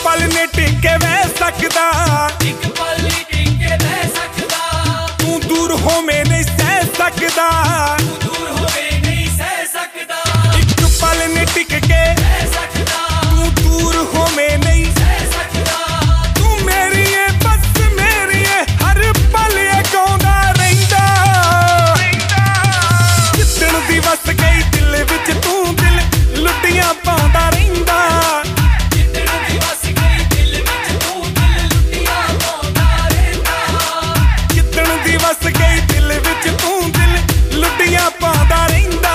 पल ने टिके बह सकदा, एक पल नहीं टिके बह सकदा, तू दूर होवे नहीं सह सकदा, तू दूर होवे नहीं सह सकदा, एक पल ने टिक के बह सकदा, तू दूर होवे नहीं सह सकदा, तू मेरी है बस मेरी है हर पल ये गाउंदा रहिंदा। जिद्दण दी वस गई दिल विच तू दिल लुटियां पाउंदा रहिंदा। जिद्दण दी वस गई दिल विच तू दिल लुटियां पाउंदा रहिंदा। जिद्दण दी वस गई दिल विच तू दिल लुटियां पाउंदा रहिंदा।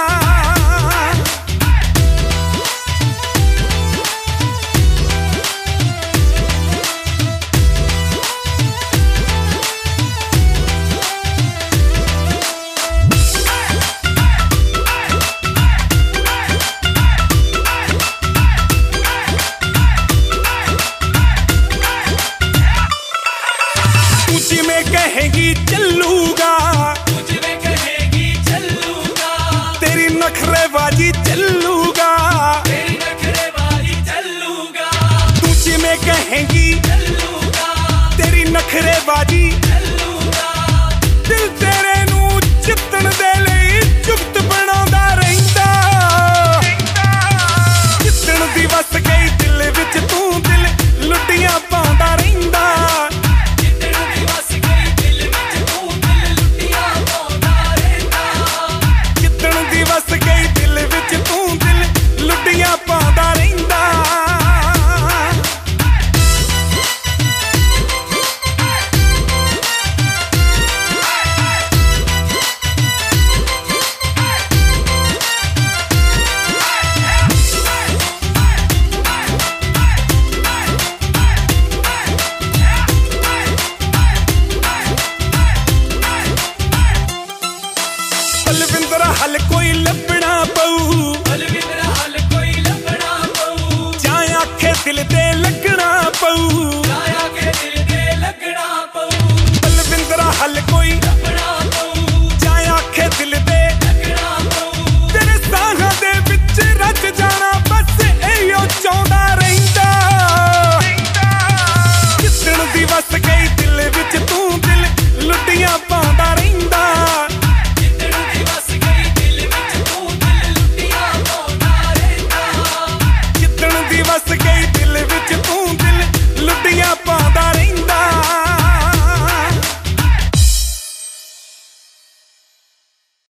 तू जिवें कहेगी चलूगा, तुझ में कहेगी चलूगा, तेरी नखरेबाजी चलूगा। तेरी नखरेबाजी चलूगा, तू जिवें कहेगी चलूगा, तेरी नखरेबाजी चलूगा, दिल तेरे नू जिੱਤਣ ਦੇ ਲਈ ਚੁਗਤ ਬਣਾਉਂਦਾ ਰਹਿੰਦਾ। ਜਿੱਦਣ ਦੀ ਵਸ ਗਈ ਦਿਲ ਵਿੱਚ ਤੂੰ ਦਿਲ ਲੁੱਟੀਆਂ ਪਾਉਂਦਾ ਰਹਿੰਦਾ। ਜਿੱਦਣ ਦੀ ਵਸ ਗਈ ਦਿਲ ਵਿੱਚ ਤੂੰ ਦਿਲ ਲੁੱਟੀਆਂ ਪਾਉਂਦਾ ਰਹਿੰਦਾ। ਜਿੱਦਣ ਦੀ ਵਸ ਗਈ ਦਿਲ ਵਿੱਚ ਤੂੰ ਦਿਲ ਲੁੱਟੀਆਂ ਪਾਉਂਦਾ ਰਹਿੰਦਾ। ਬਲਵਿੰਦਰ ਹੱਲ ਕੋਈ ਲੱਭਣਾ ਪਊ, ਬਲਵਿੰਦਰ ਹੱਲ ਕੋਈ ਲੱਭਣਾ ਪਊ, ਜਾਂ ਆਖੇ ਦਿਲ ਤੇ ਲੱਗ